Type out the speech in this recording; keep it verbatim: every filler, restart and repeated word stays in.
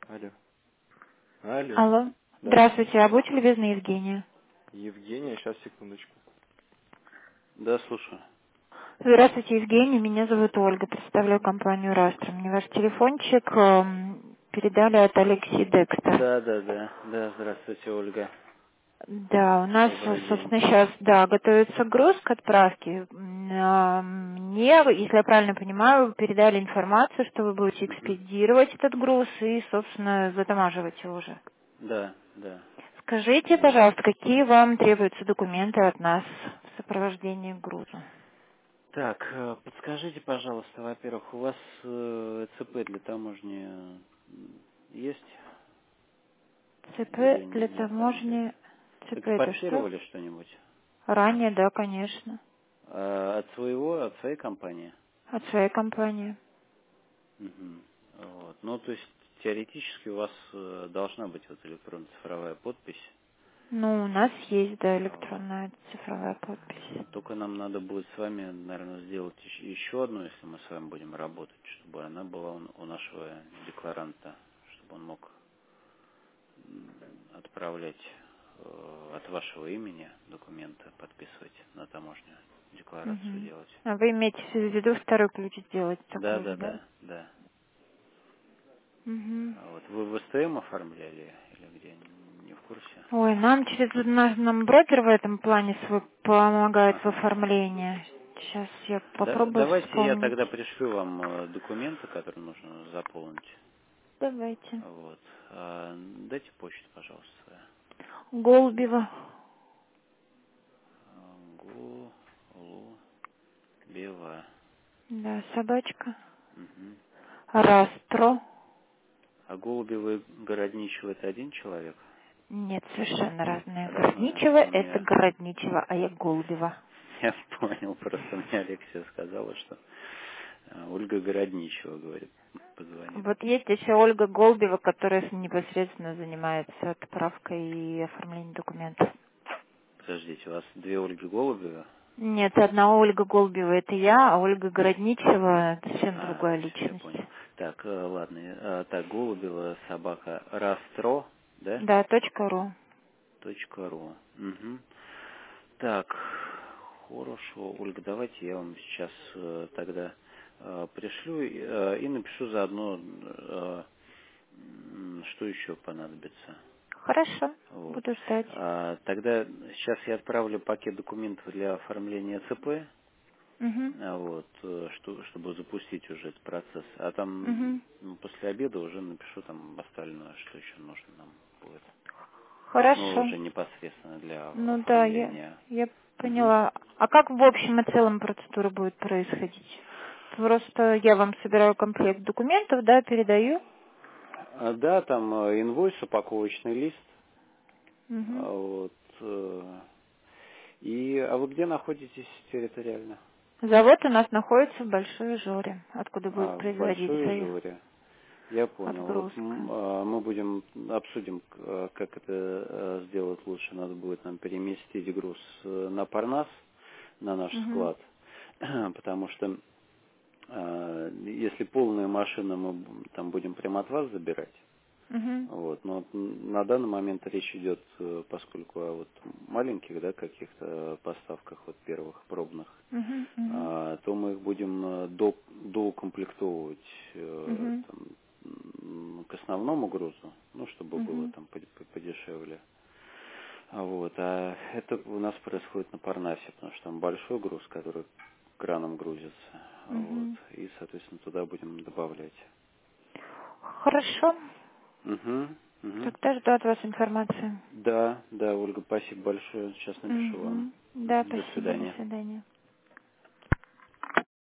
Алло. Алло. Алло. Да. Здравствуйте, а будьте любезны, Евгения. Евгения, сейчас, секундочку. Да, слушаю. Здравствуйте, Евгения. Меня зовут Ольга. Представляю компанию Растро. Мне ваш телефончик эм, передали от Алексея Декстер. Да, да, да. Да, здравствуйте, Ольга. Да, у нас, Добрый день. собственно, сейчас, да, готовится груз к отправке. М, а, Мне, если я правильно понимаю, передали информацию, что вы будете Мгм. экспедировать этот груз и, собственно, затамаживать его уже. Да, да. Скажите, Вот. пожалуйста, какие вам требуются документы от нас в сопровождении груза? Так, э, подскажите, пожалуйста, во-первых, у вас э, ЦП для таможни м, есть или ЦП для не оформляли? таможни. ЦП это что? Экспортировали что-нибудь? Ранее, да, конечно. А, от своего, от своей компании? От своей компании. Мгм. Вот. Ну, то есть теоретически у вас э, должна быть вот электронно-цифровая подпись. Ну, у нас есть, да, Вот. электронная цифровая подпись. Только нам надо будет с вами, наверное, сделать ещ- еще одну, если мы с вами будем работать, чтобы она была у у нашего декларанта, чтобы он мог м, отправлять э, от вашего имени документы, подписывать на таможню, декларацию Угу. делать. А вы имеете в Вот. виду второй ключ сделать Да, такой да, же, да? да, да. Угу. А вот вы в СТМ оформляли или где? Не в курсе? Ой, нам через наш нам брокер в этом плане свой помогает в Ага. оформлении. Сейчас я Да, попробую давайте я вспомнить. тогда пришлю вам э, документы, которые нужно заполнить. Давайте. Вот. А, дайте почту, пожалуйста, свою. Голубева. А, Голубева. Да, собачка. Мгм. Растро. А Голубева и Городничева это один человек? Нет, совершенно разные. Разное. Городничева — У это меня, Городничева, а я Голубева. я понял, просто мне Алексия сказала, что а, Ольга Городничева, говорит, позвонит. Вот есть еще Ольга Голубева, которая с- непосредственно занимается отправкой и оформлением документов. Подождите, у вас две Ольги Голубева? Нет, одна Ольга Голубева — это я, а Ольга Городничева — это совсем А, другая все, я личность. понял. Так, э, ладно. э, Так, Голубева собака Растро, да? Да, точка ру. Точка ру. Мгм. Так, хорошо, Ольга, давайте я вам сейчас э, тогда э, пришлю э, и напишу заодно, э, м, что еще понадобится. Хорошо, Вот. буду ждать. А, тогда сейчас я отправлю пакет документов для оформления ЦП, Угу. а, вот, э, что, чтобы запустить уже этот процесс. А там Угу. ну, после обеда уже напишу там остальное, что еще нужно нам будет. Ну, Хорошо. уже непосредственно для Ну да, я, оформления. я Мгм. поняла. А как в общем и целом процедура будет происходить? Просто я вам собираю комплект документов, да, передаю. А, да, там э, инвойс, упаковочный лист. Угу. А, вот. э, И, а вы где находитесь территориально? Завод у нас находится в Большой Жоре, откуда будет А, в производиться Большой их Жоре. Я понял. Вот м, отгрузка. а, мы будем обсудим, к- э, как это э, сделать лучше. Надо будет нам переместить груз э, на Парнас, на наш Угу. склад, потому что э, если полная машина, мы б- там будем прямо от вас забирать. Угу. Вот. Но вот н- на данный момент речь идет, э, поскольку о вот маленьких, да, каких-то поставках вот первых пробных, Угу. Угу. а, то мы их будем э, до, доукомплектовывать э, Угу. там, м, к основному грузу, ну, чтобы было Угу. там поде- по- подешевле. А вот, а это у нас происходит на Парнасе, потому что там большой груз, который краном грузится. Вот, Угу. и, соответственно, туда будем добавлять. Хорошо. Угу, угу. Тогда жду от вас информации. Да, да, Ольга, спасибо большое. Сейчас напишу вам. Угу. Да, Мгм, до спасибо. До свидания. свидания.